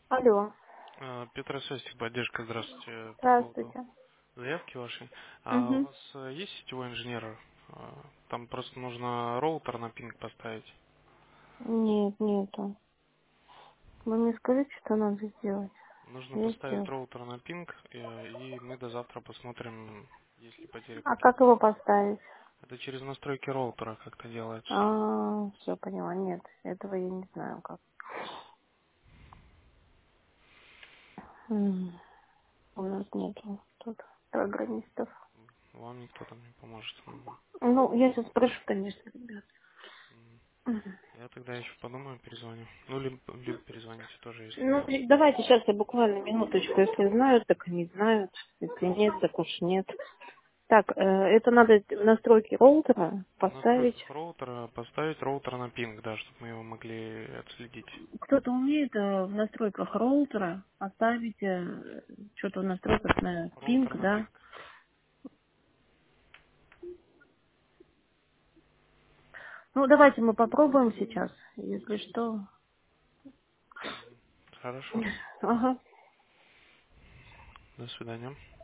Алло, Петр Состик, поддержка, здравствуйте. По поводу здравствуйте. заявки вашей. У Угу. вас есть сетевой инженер? Там просто нужно роутер на пинг поставить. Нет, нету. Вы мне скажите, что надо сделать. Нужно Я поставить сделаю. роутер на пинг, и мы до завтра посмотрим, есть ли потери А какие-то. как его поставить? Это через настройки роутера как-то делается. Все, поняла. Нет, этого я не знаю как. М, У нас нету тут программистов. Вам никто там не поможет. Мгм. Ну, я сейчас спрошу, конечно, ребят. Мгм. Мгм. Я тогда еще подумаю, перезвоню. Ну, либо перезвоните тоже, если Ну, нет. давайте сейчас я буквально минуточку. Если знают, так они знают. Если нет, так уж нет. Так, это надо в настройки роутера В поставить. настройках роутера поставить роутер на пинг, да, чтобы мы его могли отследить. Кто-то умеет в настройках роутера поставить что-то в настройках на пинг, Роутер на да? пинг. Ну, давайте мы попробуем сейчас. Если что. Хорошо. Ага. До свидания.